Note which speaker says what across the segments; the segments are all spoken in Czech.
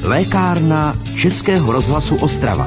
Speaker 1: Lékárna Českého rozhlasu Ostrava.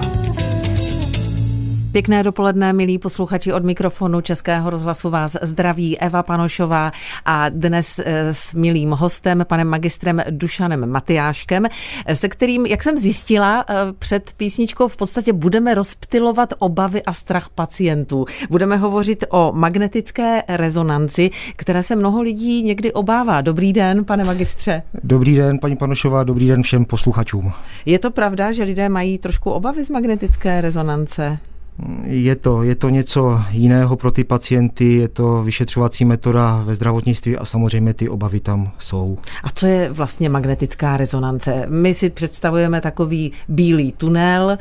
Speaker 2: Pěkné dopoledne, milí posluchači, od mikrofonu Českého rozhlasu vás zdraví Eva Panošová a dnes s milým hostem, panem magistrem Dušanem Matyáškem, se kterým, jak jsem zjistila před písničkou, v podstatě budeme rozptylovat obavy a strach pacientů. Budeme hovořit o magnetické rezonanci, které se mnoho lidí někdy obává. Dobrý den, pane magistře.
Speaker 3: Dobrý den, paní Panošová, dobrý den všem posluchačům.
Speaker 2: Je to pravda, že lidé mají trošku obavy z magnetické rezonance?
Speaker 3: Je to něco jiného pro ty pacienty, je to vyšetřovací metoda ve zdravotnictví a samozřejmě ty obavy tam jsou.
Speaker 2: A co je vlastně magnetická rezonance? My si představujeme takový bílý tunel,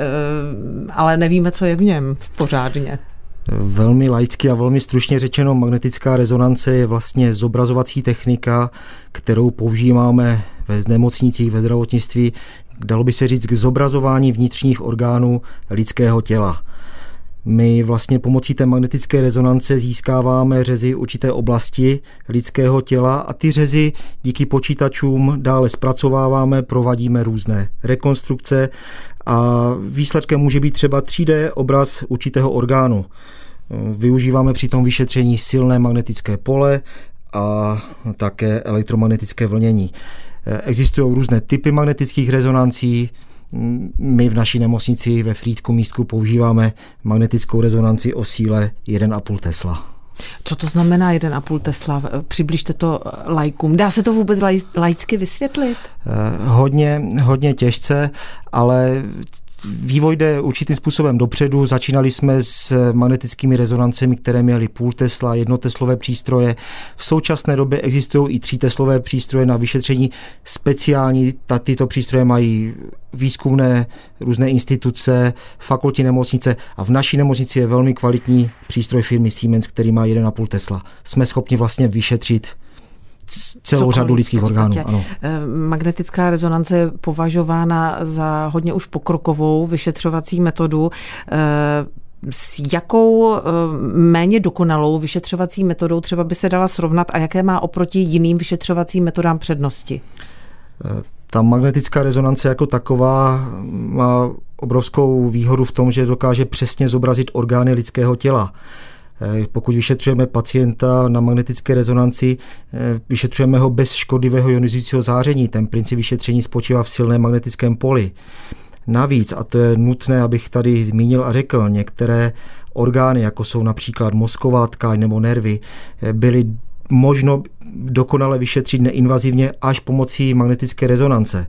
Speaker 2: ale nevíme, co je v něm pořádně.
Speaker 3: Velmi laicky a velmi stručně řečeno, magnetická rezonance je vlastně zobrazovací technika, kterou používáme ve nemocnicích, ve zdravotnictví, dalo by se říct, k zobrazování vnitřních orgánů lidského těla. My vlastně pomocí té magnetické rezonance získáváme řezy určité oblasti lidského těla a ty řezy díky počítačům dále zpracováváme, provádíme různé rekonstrukce a výsledkem může být třeba 3D obraz určitého orgánu. Využíváme při tom vyšetření silné magnetické pole a také elektromagnetické vlnění. Existují různé typy magnetických rezonancí. My v naší nemocnici ve Frýdku místku používáme magnetickou rezonanci o síle 1,5 Tesla.
Speaker 2: Co to znamená 1,5 Tesla? Přibližte to laikům. Dá se to vůbec laicky vysvětlit?
Speaker 3: Hodně těžce, ale vývoj jde určitým způsobem dopředu. Začínali jsme s magnetickými rezonancemi, které měly 0,5 Tesla, 1 teslové přístroje. V současné době existují i 3 teslové přístroje na vyšetření speciální. Tyto přístroje mají výzkumné různé instituce, fakultní nemocnice a v naší nemocnici je velmi kvalitní přístroj firmy Siemens, který má 1,5 Tesla. Jsme schopni vlastně vyšetřit celou řadu lidských orgánů. Ano.
Speaker 2: Magnetická rezonance je považována za hodně už pokrokovou vyšetřovací metodu. S jakou méně dokonalou vyšetřovací metodou třeba by se dala srovnat a jaké má oproti jiným vyšetřovacím metodám přednosti?
Speaker 3: Ta magnetická rezonance jako taková má obrovskou výhodu v tom, že dokáže přesně zobrazit orgány lidského těla. Pokud vyšetřujeme pacienta na magnetické rezonanci, vyšetřujeme ho bez škodlivého ionizujícího záření. Ten princip vyšetření spočívá v silném magnetickém poli. Navíc, a to je nutné, abych tady zmínil a řekl, některé orgány, jako jsou například mozková tkáň nebo nervy, byly možno dokonale vyšetřit neinvazivně až pomocí magnetické rezonance.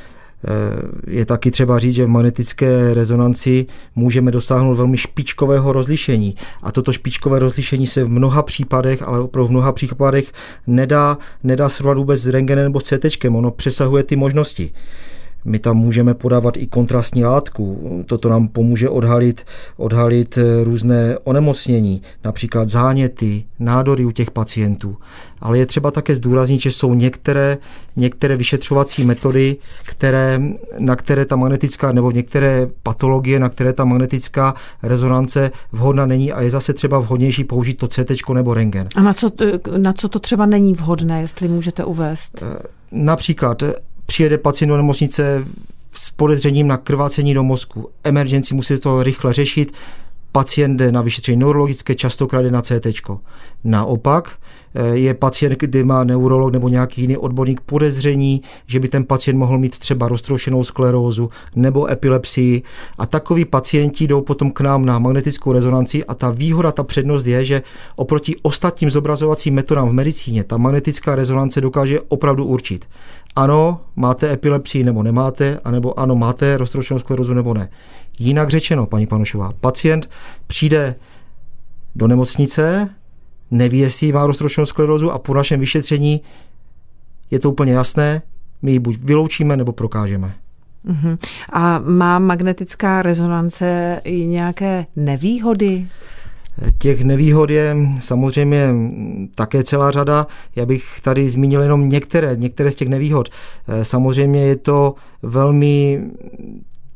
Speaker 3: Je taky třeba říct, že v magnetické rezonanci můžeme dosáhnout velmi špičkového rozlišení. A toto špičkové rozlišení se v mnoha případech, ale opravdu v mnoha případech nedá srovnat vůbec s rentgenem nebo CTčkem. Ono přesahuje ty možnosti. My tam můžeme podávat i kontrastní látku. Toto nám pomůže odhalit různé onemocnění, například záněty, nádory u těch pacientů. Ale je třeba také zdůraznit, že jsou některé vyšetřovací metody, na které ta magnetická, nebo některé patologie, na které ta magnetická rezonance vhodná není a je zase třeba vhodnější použít to CTčko nebo rentgen.
Speaker 2: A na co to třeba není vhodné, jestli můžete uvést?
Speaker 3: Například přijede pacient do nemocnice s podezřením na krvácení do mozku. Emergency musí to rychle řešit. Pacient jde na vyšetření neurologické, častokrát jde na CTčko. Naopak je pacient, kdy má neurolog nebo nějaký jiný odborník podezření, že by ten pacient mohl mít třeba roztroušenou sklerózu nebo epilepsii. A takoví pacienti jdou potom k nám na magnetickou rezonanci a ta výhoda, ta přednost je, že oproti ostatním zobrazovacím metodám v medicíně ta magnetická rezonance dokáže opravdu určit. Ano, máte epilepsii nebo nemáte, anebo ano, máte roztroušenou sklerózu nebo ne. Jinak řečeno, paní Panošová, pacient přijde do nemocnice, neví, jestli má roztroušenou sklerózu a po našem vyšetření je to úplně jasné, my ji buď vyloučíme nebo prokážeme.
Speaker 2: Uh-huh. A má magnetická rezonance i nějaké nevýhody?
Speaker 3: Těch nevýhod je samozřejmě také celá řada. Já bych tady zmínil jenom některé z těch nevýhod. Samozřejmě je to velmi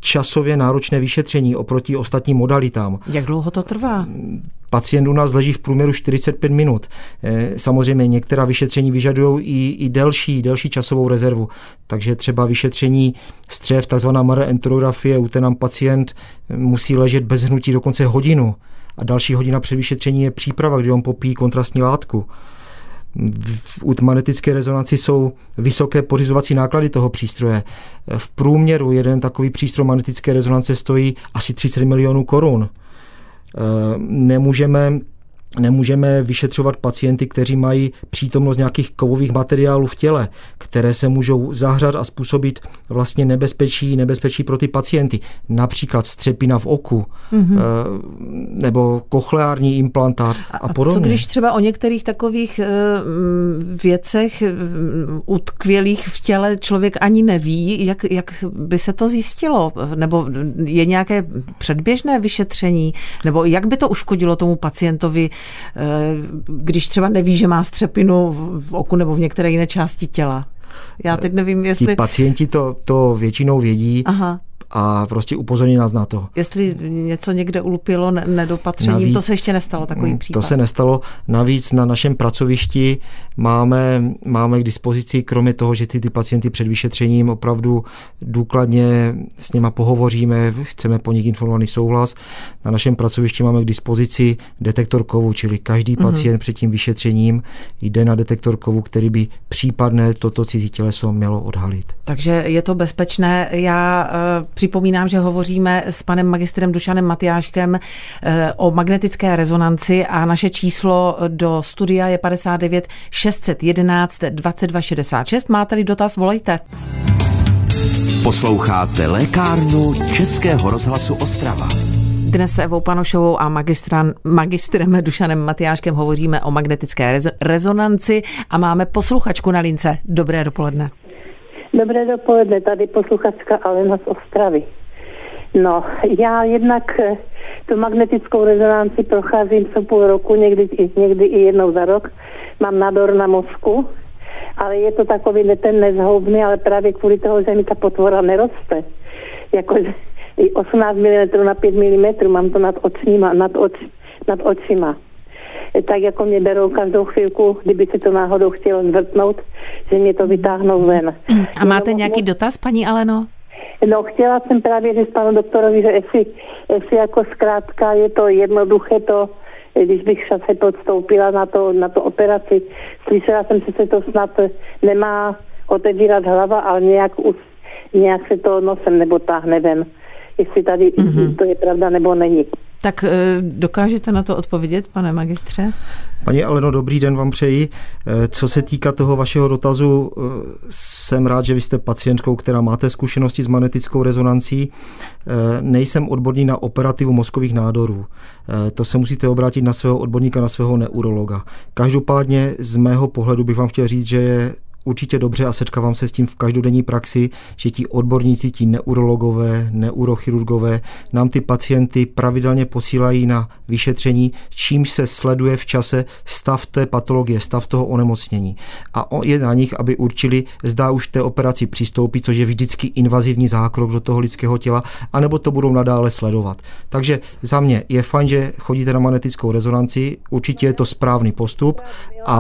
Speaker 3: časově náročné vyšetření oproti ostatním modalitám.
Speaker 2: Jak dlouho to trvá?
Speaker 3: Pacient u nás leží v průměru 45 minut. Samozřejmě některá vyšetření vyžadují i delší časovou rezervu. Takže třeba vyšetření střev, takzvaná MR enterografie, u té nám pacient musí ležet bez hnutí dokonce hodinu. A další hodina před vyšetření je příprava, kdy on popíjí kontrastní látku. U magnetické rezonanci jsou vysoké pořizovací náklady toho přístroje. V průměru jeden takový přístroj magnetické rezonance stojí asi 30 milionů korun. Nemůžeme vyšetřovat pacienty, kteří mají přítomnost nějakých kovových materiálů v těle, které se můžou zahřát a způsobit vlastně nebezpečí pro ty pacienty. Například střepina v oku, nebo kochleární implantát a podobně.
Speaker 2: Co když třeba o některých takových věcech utkvělých v těle člověk ani neví, jak by se to zjistilo? Nebo je nějaké předběžné vyšetření? Nebo jak by to uškodilo tomu pacientovi, když třeba neví, že má střepinu v oku nebo v některé jiné části těla? Já teď nevím, jestli...
Speaker 3: Ti pacienti to většinou vědí. Aha. A prostě upozorní nás na to.
Speaker 2: Jestli něco někde ulupilo nedopatřením, navíc, to se ještě nestalo, takový případ.
Speaker 3: To se nestalo. Navíc na našem pracovišti máme k dispozici, kromě toho, že ty pacienty před vyšetřením opravdu důkladně s nima pohovoříme, chceme po nich informovaný souhlas. Na našem pracovišti máme k dispozici detektor kovu, čili každý pacient před tím vyšetřením jde na detektor kovu, který by případné toto cizí těleso mělo odhalit.
Speaker 2: Takže je to bezpečné. Já připomínám, že hovoříme s panem magistrem Dušanem Matyáškem o magnetické rezonanci a naše číslo do studia je 59 611 22 66. Máte-li dotaz, volejte.
Speaker 1: Posloucháte lékárnu Českého rozhlasu Ostrava.
Speaker 2: Dnes s Evou Panošovou a magistrem Dušanem Matyáškem hovoříme o magnetické rezonanci a máme posluchačku na lince. Dobré dopoledne.
Speaker 4: Dobré dopoledne, tady posluchačka Alena z Ostravy. No, já jednak tu magnetickou rezonanci procházím co půl roku, někdy i jednou za rok. Mám nádor na mozku, ale je to takový ten nezhoubný, ale právě kvůli toho, že mi ta potvora neroste. Jakože 18 mm na 5 mm, mám to nad očima. Tak jako mě berou každou chvilku, kdyby se to náhodou chtělo zvrtnout, že mě to vytáhnou ven.
Speaker 2: A máte nějaký dotaz, paní Aleno?
Speaker 4: No, chtěla jsem právě říct panu doktorovi, že jestli jako zkrátka je to jednoduché to, když bych se podstoupila na to operaci. Slyšela jsem, že se to snad nemá otevírat hlava, ale nějak se to nosem nebo táhne ven. Jestli tady to je pravda nebo není.
Speaker 2: Tak dokážete na to odpovědět, pane magistře?
Speaker 3: Paní Aleno, dobrý den vám přeji. Co se týká toho vašeho dotazu, jsem rád, že vy jste pacientkou, která máte zkušenosti s magnetickou rezonancí. Nejsem odborník na operativu mozkových nádorů. To se musíte obrátit na svého odborníka, na svého neurologa. Každopádně z mého pohledu bych vám chtěl říct, že je určitě dobře a setkávám se s tím v každodenní praxi, že ti odborníci, ti neurologové, neurochirurgové nám ty pacienty pravidelně posílají na vyšetření, čímž se sleduje v čase stav té patologie, stav toho onemocnění. A je na nich, aby určili, zda už té operaci přistoupí, což je vždycky invazivní zákrok do toho lidského těla, anebo to budou nadále sledovat. Takže za mě je fajn, že chodíte na magnetickou rezonanci, určitě je to správný postup a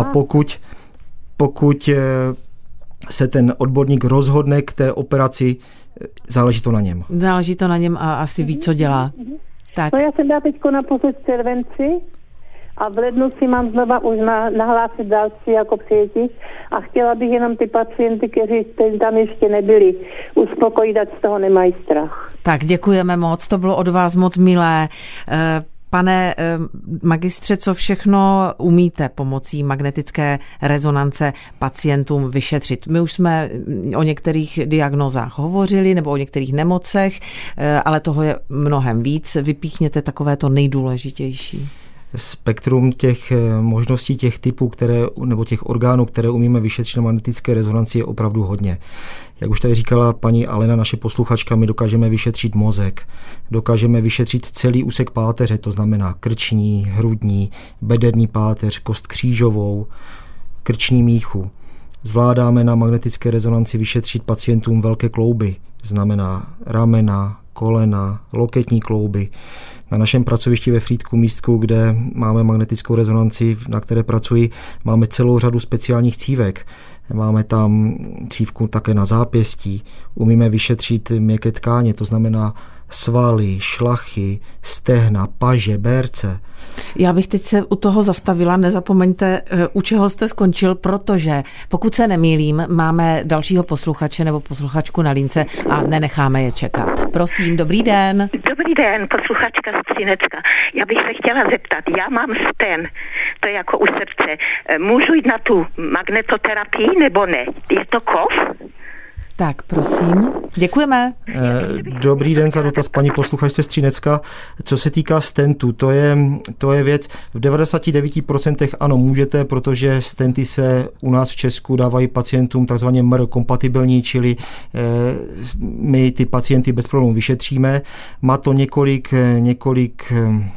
Speaker 3: pokud se ten odborník rozhodne k té operaci, záleží to na něm.
Speaker 2: Záleží to na něm a asi ví, co dělá. Tak.
Speaker 4: No já jsem dala teďko naposled v červenci a v lednu si mám znova už nahlásit další jako přijetí a chtěla bych jenom ty pacienty, kteří tam ještě nebyli, uspokojit, ať z toho nemají strach.
Speaker 2: Tak děkujeme moc, to bylo od vás moc milé. Pane magistře, co všechno umíte pomocí magnetické rezonance pacientům vyšetřit? My už jsme o některých diagnózách hovořili nebo o některých nemocech, ale toho je mnohem víc. Vypíchněte takové to nejdůležitější. Spektrum
Speaker 3: těch možností, těch typů, nebo těch orgánů, které umíme vyšetřit na magnetické rezonanci, je opravdu hodně. Jak už tady říkala paní Alena, naše posluchačka, my dokážeme vyšetřit mozek, dokážeme vyšetřit celý úsek páteře, to znamená krční, hrudní, bederní páteř, kost křížovou, krční míchu. Zvládáme na magnetické rezonanci vyšetřit pacientům velké klouby, znamená ramena, kolena, loketní klouby. Na našem pracovišti ve Frýdku místku, kde máme magnetickou rezonanci, na které pracuji, máme celou řadu speciálních cívek. Máme tam cívku také na zápěstí. Umíme vyšetřit měkké tkáně, to znamená svaly, šlachy, stehna, paže, berce.
Speaker 2: Já bych teď se u toho zastavila, nezapomeňte, u čeho jste skončil, protože pokud se nemýlím, máme dalšího posluchače nebo posluchačku na lince a nenecháme je čekat. Prosím, dobrý den.
Speaker 5: Dobrý den, posluchačka z Třinecka. Já bych se chtěla zeptat, já mám sten, to je jako u srdce. Můžu jít na tu magnetoterapii nebo ne? Je to kov?
Speaker 2: Tak, prosím. Děkujeme.
Speaker 3: Dobrý den za dotaz, paní posluchačce z Třinecka. Co se týká stentu, to je věc, v 99% ano, můžete, protože stenty se u nás v Česku dávají pacientům takzvaně MR kompatibilní, čili my ty pacienty bez problémů vyšetříme. Má to několik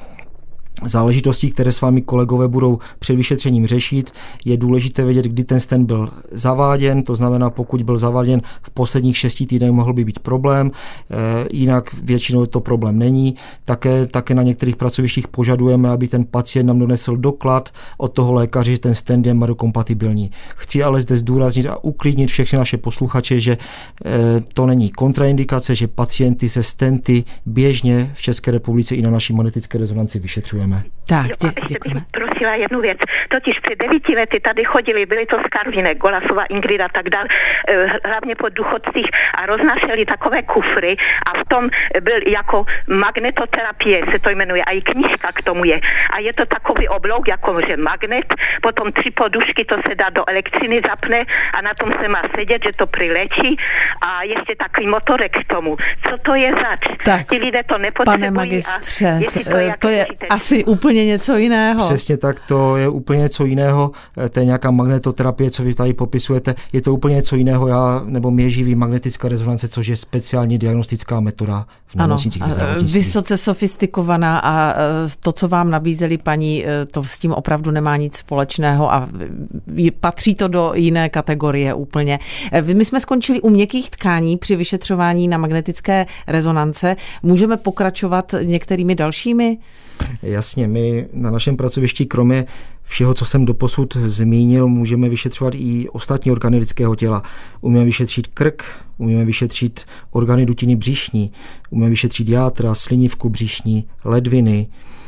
Speaker 3: záležitostí, které s vámi kolegové budou před vyšetřením řešit. Je důležité vědět, kdy ten stent byl zaváděn, to znamená, pokud byl zaváděn v posledních 6 týdnech, mohl by být problém, jinak většinou to problém není. Také na některých pracovištích požadujeme, aby ten pacient nám donesl doklad od toho lékaře, že ten stent je MR kompatibilní. Chci ale zde zdůraznit a uklidnit všechny naše posluchače, že to není kontraindikace, že pacienty se stenty běžně v České republice i na naší magnetické rezonanci vyšetřujeme.
Speaker 2: Tak,
Speaker 5: děkujeme. Prosila jednu věc. Totiž před 9 lety tady chodili, byli to z Karviné, Golasova, Ingrid a tak dál, hlavně po důchodcích a roznášeli takové kufry a v tom byl jako magnetoterapie, se to jmenuje, a i knížka k tomu je. A je to takový oblouk, jako že magnet, potom 3 podušky, to se dá do elektřiny zapne a na tom se má sedět, že to prilečí a ještě takový motorek k tomu. Co to je zač?
Speaker 2: Tak,
Speaker 5: ti lidé to nepotřebují.
Speaker 2: Pane magistře, to je asi úplně něco jiného.
Speaker 3: Přesně tak, to je úplně něco jiného. To je nějaká magnetoterapie, co vy tady popisujete. Je to úplně něco jiného, nebo mě živí magnetická rezonance, což je speciálně diagnostická metoda v nemocnicích ve zdravotnictví.
Speaker 2: Vysoce sofistikovaná a to, co vám nabízeli paní, to s tím opravdu nemá nic společného a patří to do jiné kategorie úplně. My jsme skončili u měkkých tkání při vyšetřování na magnetické rezonance. Můžeme pokračovat některými dalšími?
Speaker 3: Jasně, my na našem pracovišti kromě všeho, co jsem doposud zmínil, můžeme vyšetřovat i ostatní orgány lidského těla. Umíme vyšetřit krk, umíme vyšetřit orgány dutiny břišní, umíme vyšetřit játra, slinivku břišní, ledviny.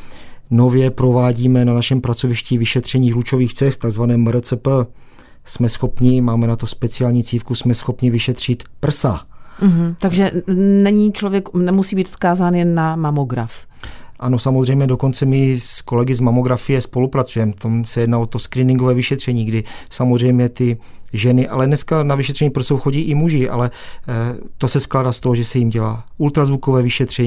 Speaker 3: Nově provádíme na našem pracovišti vyšetření žlučových cest, takzvané MRCP. Jsme schopni, máme na to speciální cívku, jsme schopni vyšetřit prsa.
Speaker 2: Takže nemusí být odkázán jen na mamograf.
Speaker 3: Ano, samozřejmě, dokonce my s kolegy z mamografie spolupracujeme. Tam se jedná o to screeningové vyšetření, kdy samozřejmě ty ženy, ale dneska na vyšetření prsou chodí i muži, ale to se skládá z toho, že se jim dělá ultrazvukové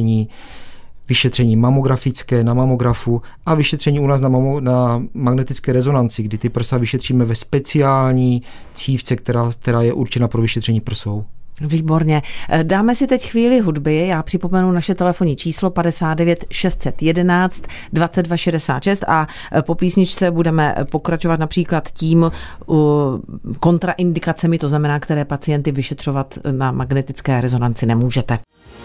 Speaker 3: vyšetření mamografické na mamografu a vyšetření u nás na magnetické rezonanci, kdy ty prsa vyšetříme ve speciální cívce, která je určena pro vyšetření prsou.
Speaker 2: Výborně. Dáme si teď chvíli hudby. Já připomenu naše telefonní číslo 59 611 22 66 a po písničce budeme pokračovat například tím kontraindikacemi, to znamená, které pacienty vyšetřovat na magnetické rezonanci nemůžete.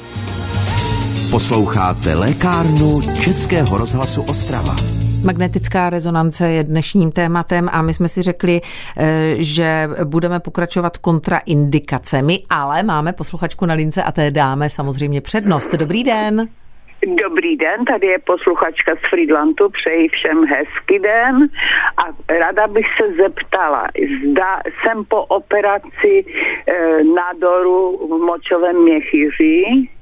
Speaker 1: Posloucháte lékárnu Českého rozhlasu Ostrava.
Speaker 2: Magnetická rezonance je dnešním tématem a my jsme si řekli, že budeme pokračovat kontraindikacemi, ale máme posluchačku na lince a té dáme samozřejmě přednost. Dobrý den.
Speaker 6: Dobrý den, tady je posluchačka z Frýdlantu, přeji všem hezký den a ráda bych se zeptala, zda jsem po operaci nádoru v močovém měchýři,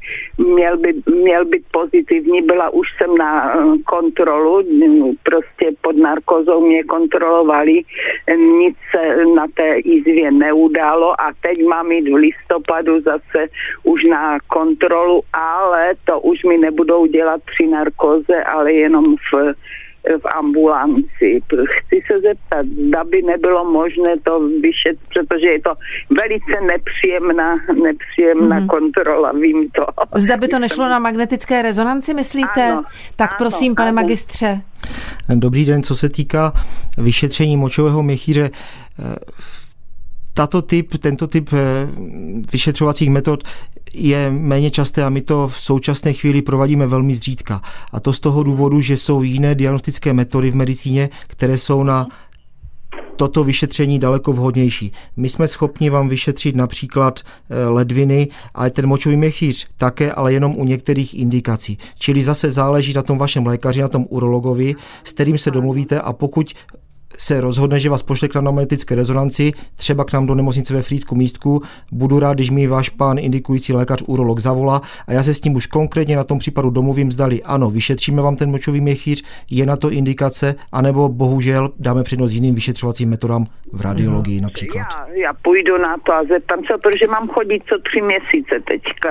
Speaker 6: měl být pozitivní, byla už jsem na kontrolu, prostě pod narkozou mě kontrolovali, nic se na té jizvě neudálo a teď mám jít v listopadu zase už na kontrolu, ale to už mi nebudou dělat při narkoze, ale jenom v ambulanci. Chci se zeptat, zda by nebylo možné to vyšetřit, protože je to velice nepříjemná kontrola, vím to.
Speaker 2: Zda by to nešlo na magnetické rezonanci, myslíte?
Speaker 6: Ano,
Speaker 2: tak prosím, pane magistře.
Speaker 3: Dobrý den, co se týká vyšetření močového měchýře, Tento typ vyšetřovacích metod je méně časté a my to v současné chvíli provádíme velmi zřídka. A to z toho důvodu, že jsou jiné diagnostické metody v medicíně, které jsou na toto vyšetření daleko vhodnější. My jsme schopni vám vyšetřit například ledviny, ale ten močový měchýř také, ale jenom u některých indikací. Čili zase záleží na tom vašem lékaři, na tom urologovi, s kterým se domluvíte, a pokud se rozhodne, že vás pošle k nám na magnetické rezonanci, třeba k nám do nemocnice ve Frýdku-Místku, budu rád, když mi váš pán indikující lékař urolog zavolá a já se s ním už konkrétně na tom případu domluvím, zdali ano, vyšetříme vám ten močový měchýř, je na to indikace, anebo bohužel dáme přednost jiným vyšetřovacím metodám v radiologii například.
Speaker 6: Já půjdu na to a zeptám se, protože mám chodit co 3 měsíce teďka.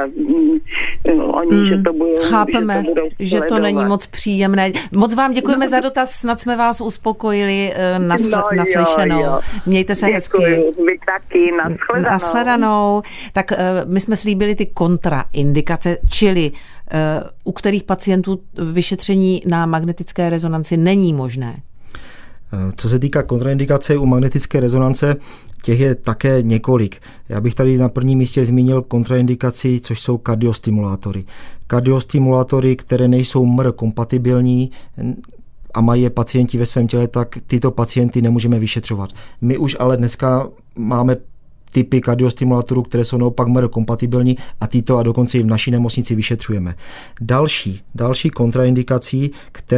Speaker 6: Oni, že to budou,
Speaker 2: chápeme, že to není moc příjemné. Moc vám děkujeme za dotaz, snad jsme vás uspokojili. Naslyšenou. Jo. Mějte se hezky.
Speaker 6: Vy taky.
Speaker 2: Nashledanou. Tak my jsme slíbili ty kontraindikace, čili u kterých pacientů vyšetření na magnetické rezonanci není možné.
Speaker 3: Co se týká kontraindikace u magnetické rezonance, těch je také několik. Já bych tady na prvním místě zmínil kontraindikaci, což jsou kardiostimulátory. Kardiostimulátory, které nejsou MR kompatibilní a mají je pacienti ve svém těle, tak tyto pacienty nemůžeme vyšetřovat. My už ale dneska máme typy kardiostimulátorů, které jsou naopak MR kompatibilní a tyto a dokonce i v naší nemocnici vyšetřujeme. Další kontraindikací,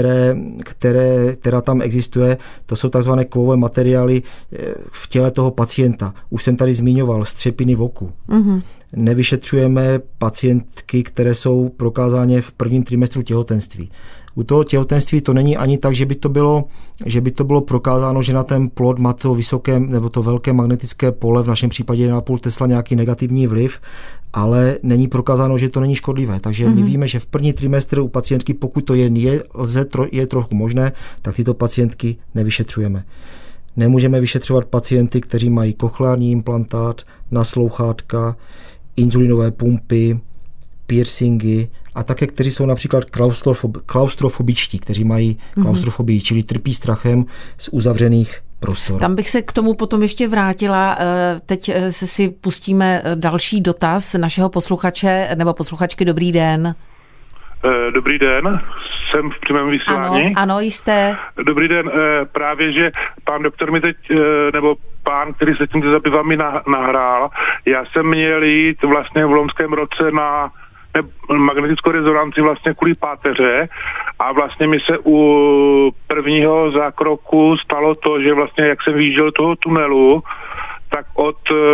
Speaker 3: která tam existuje, to jsou takzvané kovové materiály v těle toho pacienta. Už jsem tady zmiňoval střepiny v oku. Mm-hmm. Nevyšetřujeme pacientky, které jsou prokázány v prvním trimestru těhotenství. U toho těhotenství to není ani tak, že by to bylo prokázáno, že na ten plod má to vysoké nebo to velké magnetické pole, v našem případě 1,5 Tesla, nějaký negativní vliv, ale není prokázáno, že to není škodlivé. Takže my víme, že v první trimestru u pacientky, pokud to je trochu možné, tak tyto pacientky nevyšetřujeme. Nemůžeme vyšetřovat pacienty, kteří mají kochleární implantát, naslouchátka, inzulinové pumpy, piercingy a také, kteří jsou například klaustrofobičtí, kteří mají klaustrofobii, čili trpí strachem z uzavřených prostor.
Speaker 2: Tam bych se k tomu potom ještě vrátila. Teď si pustíme další dotaz našeho posluchače nebo posluchačky. Dobrý den.
Speaker 7: Dobrý den, jsem v přímém vysílání.
Speaker 2: Ano, jste.
Speaker 7: Dobrý den, právě, že pán doktor mi teď, nebo pán, který se tímto zabývá, mi nahrál. Já jsem měl jít vlastně v loňském roce na magnetickou rezonanci vlastně kvůli páteře a vlastně mi se u prvního zákroku stalo to, že vlastně jak jsem vyjížděl toho tunelu, tak od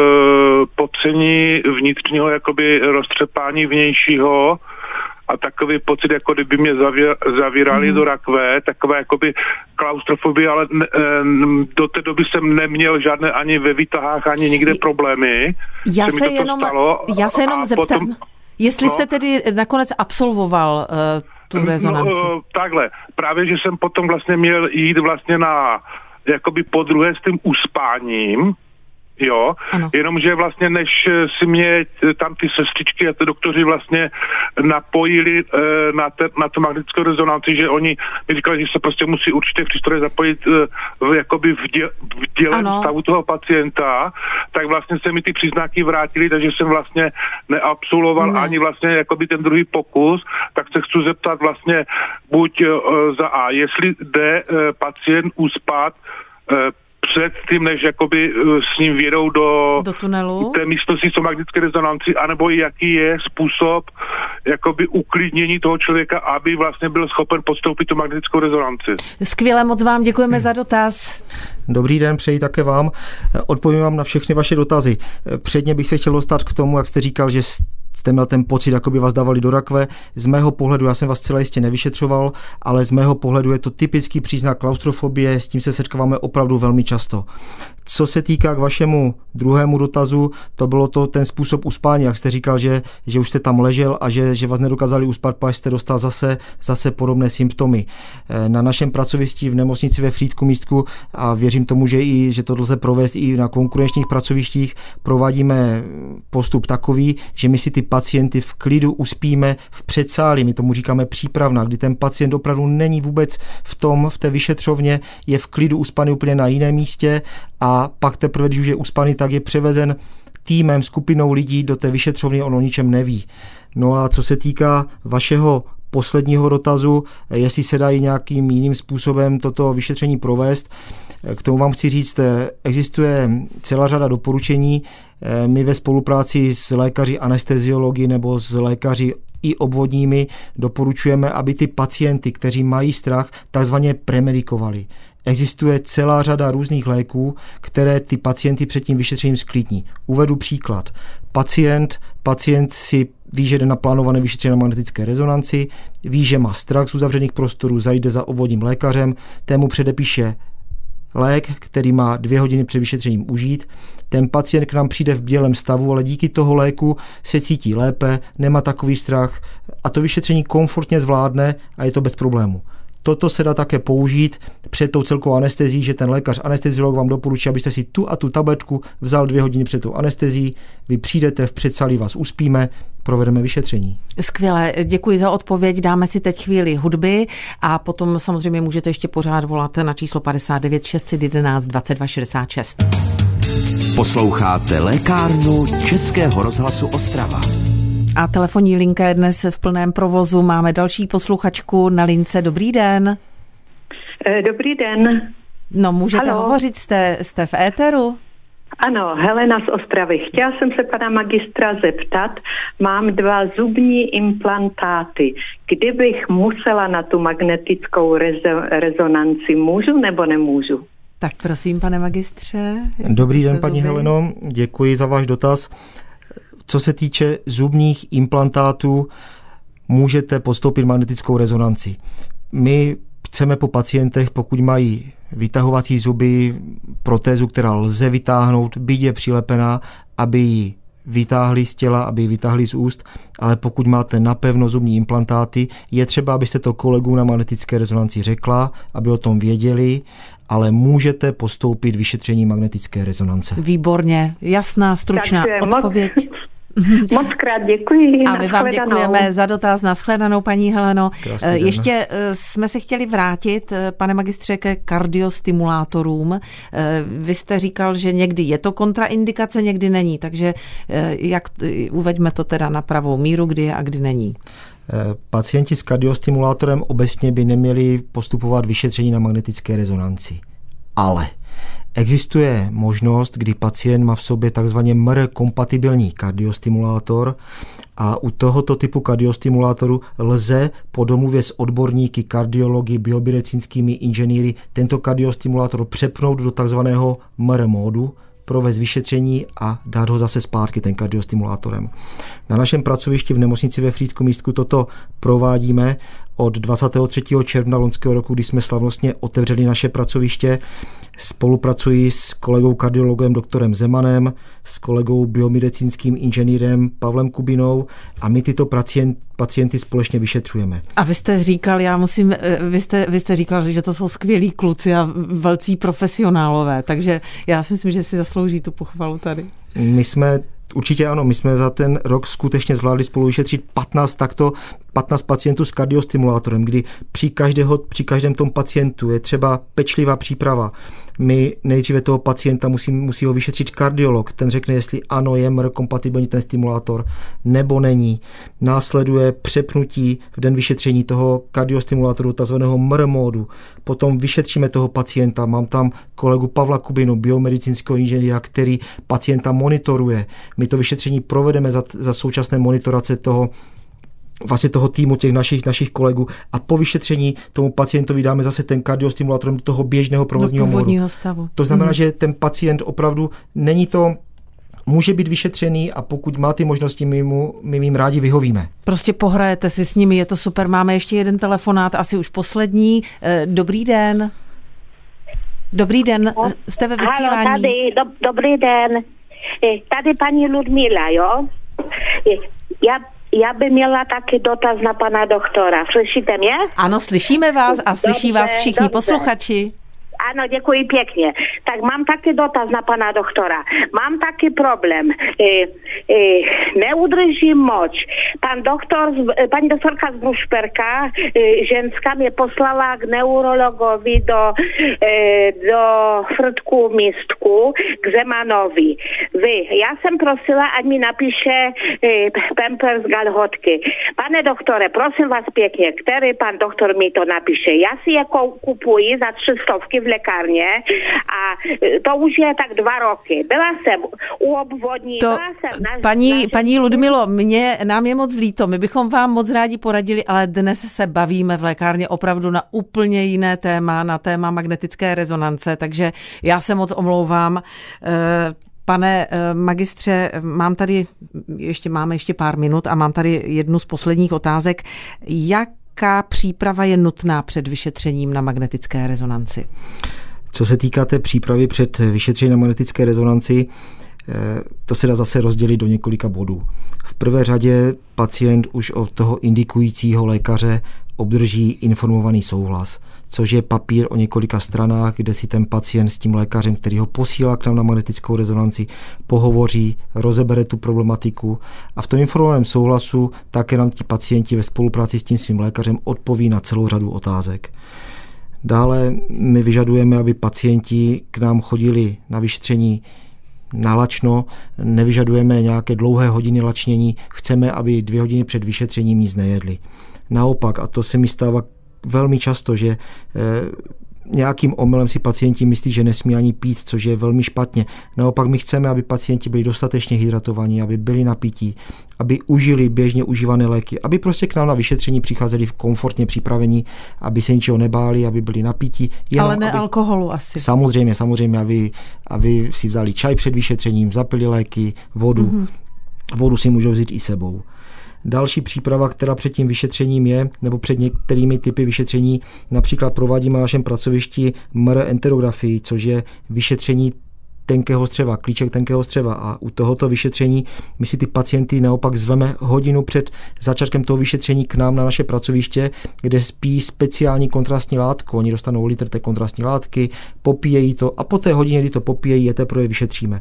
Speaker 7: potření vnitřního jakoby roztřepání vnějšího a takový pocit, jako kdyby mě zavírali do rakve, takové jakoby klaustrofobie, ale do té doby jsem neměl žádné ani ve výtahách, ani nikde problémy.
Speaker 2: Já se jenom zeptám, jestli jste tedy nakonec absolvoval tu rezonanci.
Speaker 7: Takhle, právě, že jsem potom vlastně měl jít vlastně na jakoby podruhé s tím uspáním, jo, jenomže vlastně než si mě tam ty sestřičky a ty doktoři vlastně napojili na tu magnetickou rezonanci, že oni mi říkali, že se prostě musí určitě přístroje zapojit jakoby v dělém stavu toho pacienta, tak vlastně se mi ty příznaky vrátily, takže jsem vlastně neabsolvoval ani vlastně jakoby ten druhý pokus, tak se chci zeptat vlastně buď za A, jestli jde pacient uspat před tím, než jakoby s ním vědou do
Speaker 2: tunelu,
Speaker 7: té místnosti s magnetické rezonanci, anebo jaký je způsob jakoby uklidnění toho člověka, aby vlastně byl schopen podstoupit tu magnetickou rezonanci.
Speaker 2: Skvěle, moc vám děkujeme za dotaz.
Speaker 3: Dobrý den, přeji také vám. Odpovím vám na všechny vaše dotazy. Předně bych se chtěl dostat k tomu, jak jste říkal, že jste měl ten pocit, jako by vás dávali do rakve. Z mého pohledu, já jsem vás celé jistě nevyšetřoval, ale z mého pohledu je to typický příznak klaustrofobie, s tím se setkáváme opravdu velmi často. Co se týká k vašemu druhému dotazu, to bylo to ten způsob uspání, jak jste říkal, že už jste tam ležel a že vás nedokázali uspat, pak jste dostal zase podobné symptomy. Na našem pracovišti v nemocnici ve Frýdku-Místku a věřím tomu, že to lze provést i na konkurenčních pracovištích, provádíme postup takový, že my si ty pacienty v klidu uspíme v předsálí. My tomu říkáme přípravna, kdy ten pacient opravdu není vůbec v té vyšetřovně, je v klidu uspaný úplně na jiném místě a pak teprve, když už je uspaný, tak je převezen týmem, skupinou lidí do té vyšetřovny, on o ničem neví. No a co se týká vašeho posledního dotazu, jestli se dají nějakým jiným způsobem toto vyšetření provést, k tomu vám chci říct, existuje celá řada doporučení. My ve spolupráci s lékaři anesteziology nebo s lékaři i obvodními doporučujeme, aby ty pacienty, kteří mají strach, takzvaně premedikovali. Existuje celá řada různých léků, které ty pacienty před tím vyšetřením sklidní. Uvedu příklad. Pacient si ví, že jde na plánované vyšetření na magnetické rezonanci, ví, že má strach z uzavřených prostorů, zajde za obvodním lékařem, tému předepíše lék, který má 2 hodiny před vyšetřením užít. Ten pacient k nám přijde v bělém stavu, ale díky toho léku se cítí lépe, nemá takový strach a to vyšetření komfortně zvládne a je to bez problému. Toto se dá také použít před tou celkovou anestezí, že ten lékař anesteziolog vám doporučí, abyste si tu a tu tabletku vzal 2 hodiny před tou anestezí, vy přijdete v předsálí, vás uspíme, provedeme vyšetření. Skvěle,
Speaker 2: děkuji za odpověď, dáme si teď chvíli hudby a potom samozřejmě můžete ještě pořád volat na číslo 59 611 22 66.
Speaker 1: Posloucháte Lékárnu Českého rozhlasu Ostrava.
Speaker 2: A telefonní linka je dnes v plném provozu. Máme další posluchačku na lince. Dobrý den.
Speaker 8: Dobrý den.
Speaker 2: No, můžete hovořit, jste v éteru?
Speaker 8: Ano, Helena z Ostravy. Chtěla jsem se pana magistra zeptat, mám 2 zubní implantáty. Kdybych musela na tu magnetickou rezonanci, můžu nebo nemůžu?
Speaker 2: Tak prosím, pane magistře.
Speaker 3: Dobrý den, paní Heleno, děkuji za váš dotaz. Co se týče zubních implantátů, můžete podstoupit magnetickou rezonanci. My chceme po pacientech, pokud mají vytahovací zuby, protézu, která lze vytáhnout, byť je přilepená, aby ji vytáhli z těla, aby ji vytáhli z úst, ale pokud máte napevno zubní implantáty, je třeba, abyste to kolegům na magnetické rezonanci řekla, aby o tom věděli, ale můžete postoupit vyšetření magnetické rezonance.
Speaker 2: Výborně, jasná, stručná odpověď.
Speaker 8: Mockrát děkuji.
Speaker 2: A my vám děkujeme za dotaz. Nashledanou, paní Heleno. Ještě jsme se chtěli vrátit, pane magistře, ke kardiostimulátorům. Vy jste říkal, že někdy je to kontraindikace, někdy není. Takže uveďme to teda na pravou míru, kdy je a kdy není.
Speaker 3: Pacienti s kardiostimulátorem obecně by neměli postupovat vyšetření na magnetické rezonanci. Ale existuje možnost, kdy pacient má v sobě takzvaně MR-kompatibilní kardiostimulátor a u tohoto typu kardiostimulátoru lze po domluvě s odborníky, kardiology, biomedicínskými inženýry tento kardiostimulátor přepnout do takzvaného MR módu, provést vyšetření a dát ho zase zpátky ten kardiostimulátorem. Na našem pracovišti v nemocnici ve Frýdku místku toto provádíme od 23. června loňského roku, kdy jsme slavnostně otevřeli naše pracoviště. Spolupracuji s kolegou kardiologem doktorem Zemanem, s kolegou biomedicínským inženýrem Pavlem Kubinou a my tyto pacienty společně vyšetřujeme.
Speaker 2: A vy jste říkal, vy jste říkal, že to jsou skvělí kluci a velcí profesionálové, takže já si myslím, že si zaslouží tu pochvalu tady.
Speaker 3: Určitě ano, my jsme za ten rok skutečně zvládli spolu vyšetřit 15 pacientů s kardiostimulátorem, kdy při každém tom pacientu je třeba pečlivá příprava. My nejdříve toho pacienta musí ho vyšetřit kardiolog, ten řekne, jestli ano, je MR kompatibilní ten stimulátor, nebo není. Následuje přepnutí v den vyšetření toho kardiostimulátoru, takzvaného MR módu. Potom vyšetříme toho pacienta, mám tam kolegu Pavla Kubinu, biomedicínského inženýra, který pacienta monitoruje. My to vyšetření provedeme za současné monitorace toho týmu těch našich kolegů a po vyšetření tomu pacientovi dáme zase ten kardiostimulátor do toho běžného provozního módu.
Speaker 2: Stavu.
Speaker 3: To znamená, že ten pacient opravdu může být vyšetřený a pokud má ty možnosti, my jim rádi vyhovíme.
Speaker 2: Prostě pohrajete si s nimi, je to super. Máme ještě jeden telefonát, asi už poslední. Dobrý den. Dobrý den, jste ve vysílání.
Speaker 9: Halo, tady, dobrý den. Tady paní Ludmila, jo? Já by měla taky dotaz na pana doktora. Slyšíte mě?
Speaker 2: Ano, slyšíme vás a slyší vás všichni posluchači.
Speaker 9: Ano, děkuji pěkně. Tak mám taky dotaz na pana doktora. Mám taky problém. Neudržím moč. Paní doktorka z Brušperka, ženská, mě poslala k neurologovi do Frtku místku k Zemanovi. Já jsem prosila, ať mi napíše Pampers kalhotky. Pane doktore, prosím vás pěkně, který pan doktor mi to napíše? Já si je kupuji za 300 v lékárně a to už je tak 2 roky. Byla jsem u obvodní.
Speaker 2: Paní Ludmilo, nám je moc líto, my bychom vám moc rádi poradili, ale dnes se bavíme v lékárně opravdu na úplně jiné téma, na téma magnetické rezonance, takže já se moc omlouvám. Pane magistře, máme ještě pár minut a mám tady jednu z posledních otázek. Jaká příprava je nutná před vyšetřením na magnetické rezonanci?
Speaker 3: Co se týká té přípravy před vyšetřením na magnetické rezonanci, to se dá zase rozdělit do několika bodů. V prvé řadě pacient už od toho indikujícího lékaře obdrží informovaný souhlas, což je papír o několika stranách, kde si ten pacient s tím lékařem, který ho posílá k nám na magnetickou rezonanci, pohovoří, rozebere tu problematiku a v tom informovaném souhlasu také nám ti pacienti ve spolupráci s tím svým lékařem odpoví na celou řadu otázek. Dále my vyžadujeme, aby pacienti k nám chodili na vyšetření nalačno, nevyžadujeme nějaké dlouhé hodiny lačnění, chceme, aby 2 hodiny před vyšetřením nic nejedli. Naopak, a to se mi stává velmi často, že nějakým omylem si pacienti myslí, že nesmí ani pít, což je velmi špatně. Naopak my chceme, aby pacienti byli dostatečně hydratovaní, aby byli napití, aby užili běžně užívané léky, aby prostě k nám na vyšetření přicházeli komfortně připravení, aby se ničeho nebáli, aby byli napití.
Speaker 2: Ale ne alkoholu asi.
Speaker 3: Samozřejmě, aby si vzali čaj před vyšetřením, zapili léky, vodu. Mm-hmm. Vodu si můžou vzít i sebou. Další příprava, která před tím vyšetřením je, nebo před některými typy vyšetření, například provádíme na našem pracovišti MR enterografii, což je vyšetření tenkého střeva, klíček tenkého střeva. A u tohoto vyšetření my si ty pacienty naopak zveme hodinu před začátkem toho vyšetření k nám na naše pracoviště, kde spí speciální kontrastní látku. Oni dostanou litr té kontrastní látky, popíjejí to a po té hodině, kdy to popíjejí, je teprve vyšetříme.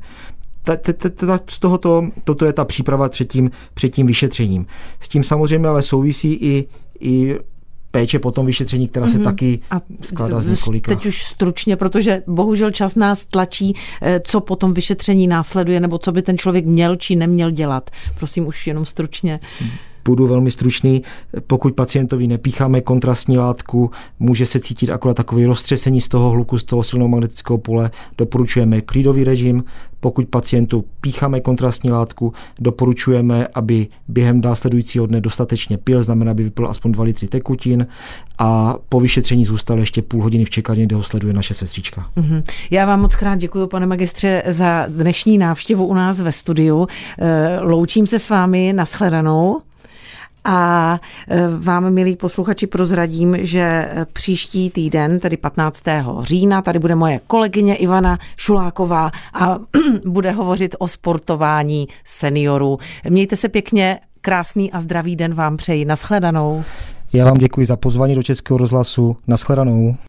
Speaker 3: Toto je ta příprava před tím vyšetřením. S tím samozřejmě ale souvisí i péče po tom vyšetření, která se taky skládá z několika.
Speaker 2: Teď už stručně, protože bohužel čas nás tlačí, co po tom vyšetření následuje, nebo co by ten člověk měl či neměl dělat. Prosím, už jenom stručně.
Speaker 3: Budu velmi stručný. Pokud pacientovi nepícháme kontrastní látku, může se cítit akorát takové roztřesení z toho hluku, z toho silného magnetického pole. Doporučujeme klidový režim. Pokud pacientu pícháme kontrastní látku, doporučujeme, aby během následujícího dne dostatečně pil, znamená, aby vypil aspoň 2 litry tekutin a po vyšetření zůstal ještě půl hodiny v čekárně, kde ho sleduje naše sestřička.
Speaker 2: Já vám moc krát děkuji, pane magistře, za dnešní návštěvu u nás ve studiu. Loučím se s vámi, nashledanou. A vám, milí posluchači, prozradím, že příští týden, tedy 15. října, tady bude moje kolegyně Ivana Šuláková a bude hovořit o sportování seniorů. Mějte se pěkně, krásný a zdravý den vám přeji. Nashledanou.
Speaker 3: Já vám děkuji za pozvání do Českého rozhlasu. Nashledanou.